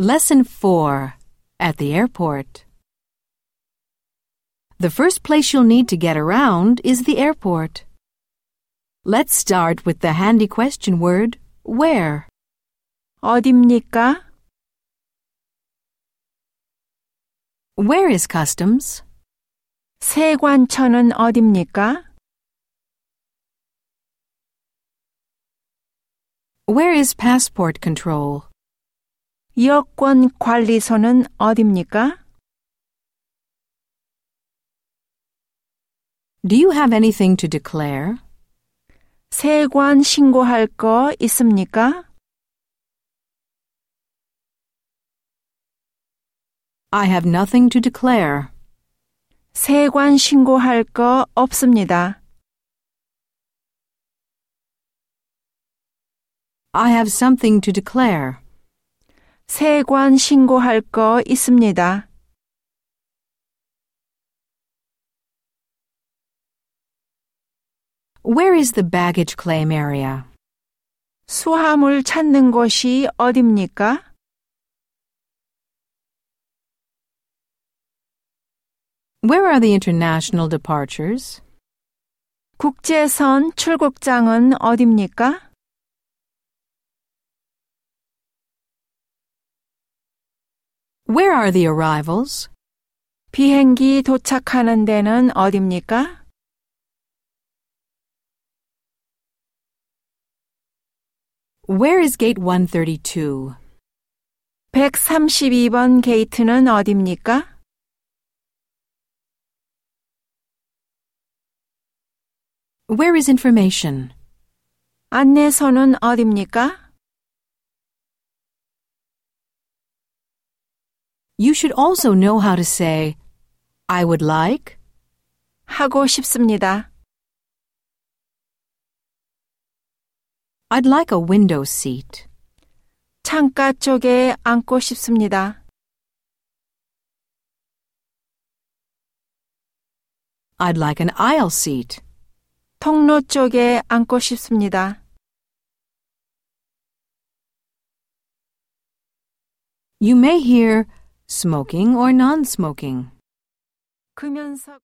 Lesson 4. At the airport. The first place you'll need to get around is the airport. Let's start with the handy question word, where. 어딥니까? Where is customs? 세관청은 어딥니까? Where is passport control? 여권 관리소는 어딥니까? Do you have anything to declare? 세관 신고할 거 있습니까? I have nothing to declare. 세관 신고할 거 없습니다. I have something to declare. 세관 신고할 거 있습니다. Where is the baggage claim area? 수화물 찾는 곳이 어딥니까? Where are the international departures? 국제선 출국장은 어딥니까? Where are the arrivals? 비행기 도착하는 데는 어딥니까? Where is gate 132? 132번 게이트는 어딥니까? Where is information? 안내소는 어딥니까? You should also know how to say, I would like. 하고 싶습니다. I'd like a window seat. 창가 쪽에 앉고 싶습니다. I'd like an aisle seat. 통로 쪽에 앉고 싶습니다. You may hear smoking or non-smoking. 금연석